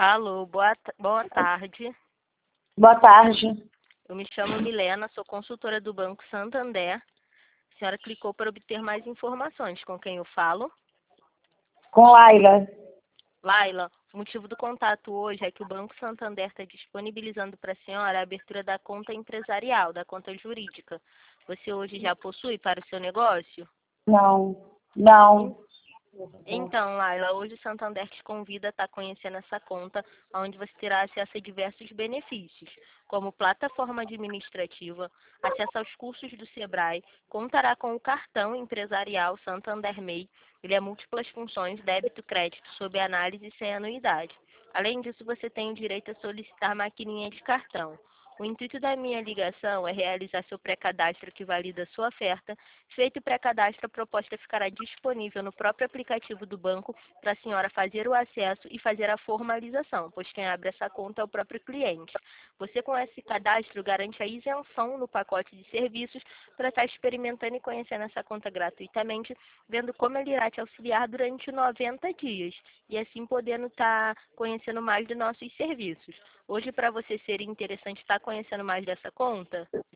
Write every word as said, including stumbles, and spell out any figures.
Alô, boa, ta- boa tarde. Boa tarde. Eu me chamo Milena, sou consultora do Banco Santander. A senhora clicou para obter mais informações. Com quem eu falo? Com Laila. Laila, o motivo do contato hoje é que o Banco Santander está disponibilizando para a senhora a abertura da conta empresarial, da conta jurídica. Você hoje já possui para o seu negócio? Não, não. Então, Laila, hoje o Santander te convida a estar conhecendo essa conta, onde você terá acesso a diversos benefícios, como plataforma administrativa, acesso aos cursos do Sebrae, contará com o cartão empresarial Santander M E I, ele é múltiplas funções, débito e crédito, sob análise e sem anuidade. Além disso, você tem o direito a solicitar maquininha de cartão. O intuito da minha ligação é realizar seu pré-cadastro que valida sua oferta. Feito o pré-cadastro, a proposta ficará disponível no próprio aplicativo do banco para a senhora fazer o acesso e fazer a formalização, pois quem abre essa conta é o próprio cliente. Você, com esse cadastro, garante a isenção no pacote de serviços para estar experimentando e conhecendo essa conta gratuitamente, vendo como ele irá te auxiliar durante noventa dias e assim podendo estar conhecendo mais dos nossos serviços. Hoje, para você, seria interessante estar conhecendo mais dessa conta?